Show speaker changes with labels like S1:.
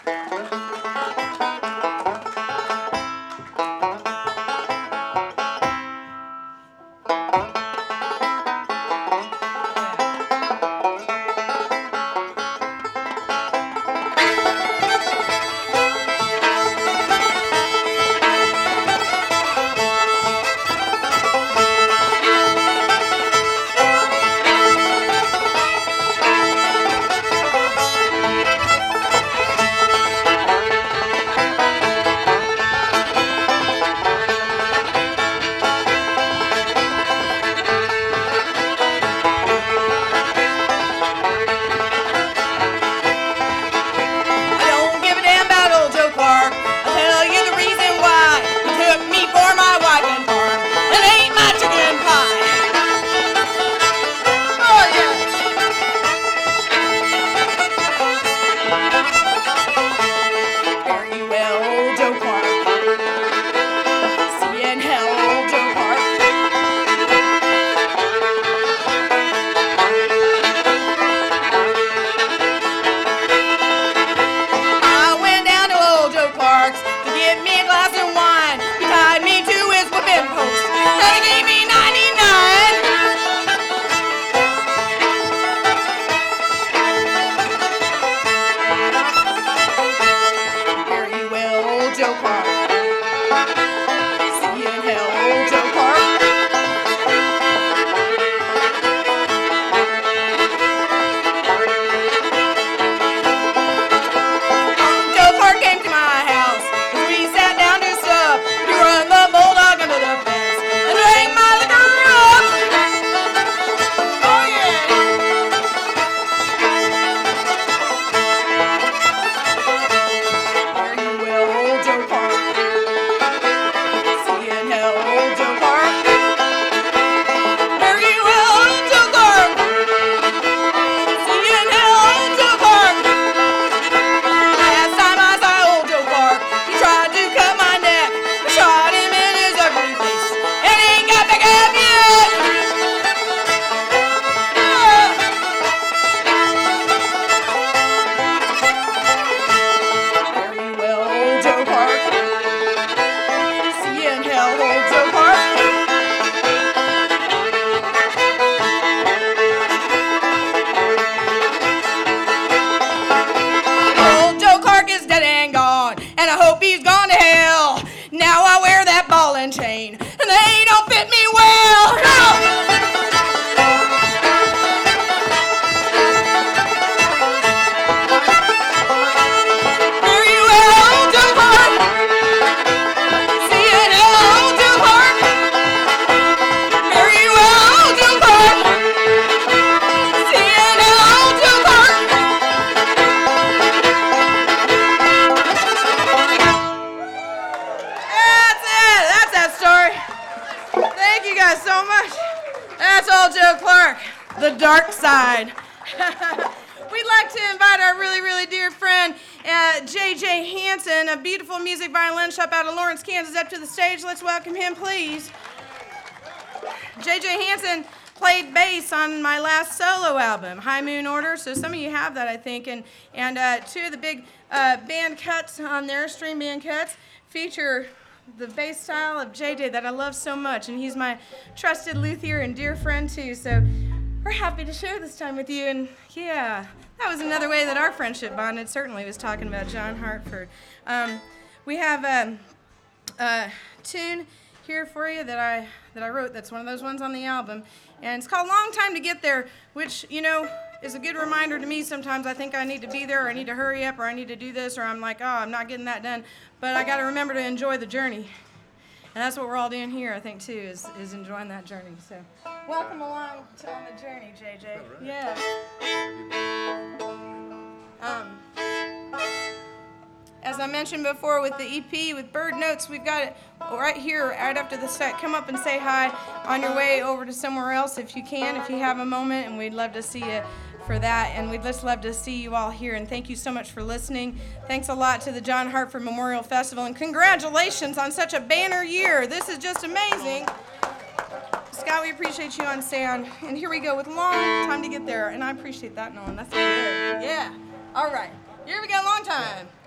S1: Chain, and they don't fit me well. No! So much. That's old Joe Clark, the dark side. We'd like to invite our really, really dear friend, J.J. Hanson, a beautiful music violin shop out of Lawrence, Kansas, up to the stage. Let's welcome him, please. J.J. Hanson played bass on my last solo album, High Moon Order, so some of you have that, I think, and two of the big band cuts on there, string band cuts, feature the bass style of JJ that I love so much, and he's my trusted luthier and dear friend too, so we're happy to share this time with you. And yeah, that was another way that our friendship bonded. Certainly was talking about John Hartford. We have a tune here for you that I wrote. That's one of those ones on the album, and it's called Long Time to Get There, which, you know, is a good reminder to me. Sometimes I think I need to be there, or I need to hurry up, or I need to do this, or I'm like, oh, I'm not getting that done. But I got to remember to enjoy the journey. And that's what we're all doing here, I think, too, is enjoying that journey. So welcome along on the journey, JJ. Right. Yeah. As I mentioned before with the EP, with Bird Notes, we've got it right here, right after the set. Come up and say hi on your way over to somewhere else if you can, if you have a moment, and we'd love to see you for that. And we'd just love to see you all here, and thank you so much for listening. Thanks a lot to the John Hartford Memorial Festival, and congratulations on such a banner year. This is just amazing. Scott, we appreciate you on sound. And here we go with Long Time to Get There, and I appreciate that, Nolan. That's good. Yeah. All right. Here we go, Long Time.